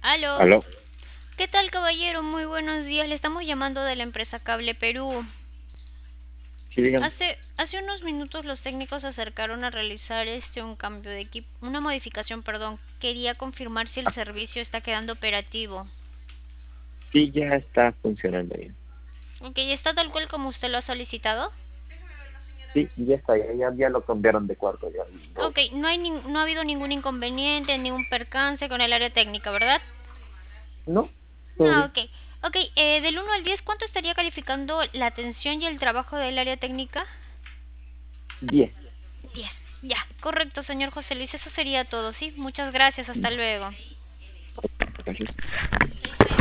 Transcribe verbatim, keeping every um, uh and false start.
Aló, ¿Aló? ¿qué tal caballero? Muy buenos días, le estamos llamando de la empresa Cable Perú. Sí, dígame. Hace, hace unos minutos los técnicos se acercaron a realizar este un cambio de equipo, una modificación, perdón. Quería confirmar si el Ah, servicio está quedando operativo. sí, ya está funcionando bien. Ok, ¿está tal cual como usted lo ha solicitado? Sí, ya está, ya, ya, ya lo cambiaron de cuarto, ya. No, Ok, no hay nin- no ha habido ningún inconveniente, ningún percance con el área técnica, ¿verdad? no, todo Ah, bien. ok. Ok, eh, del uno al diez, ¿cuánto estaría calificando la atención y el trabajo del área técnica? Diez. Diez. Ya, correcto, señor José Luis. Eso sería todo, ¿sí? Muchas gracias. Hasta luego. Gracias.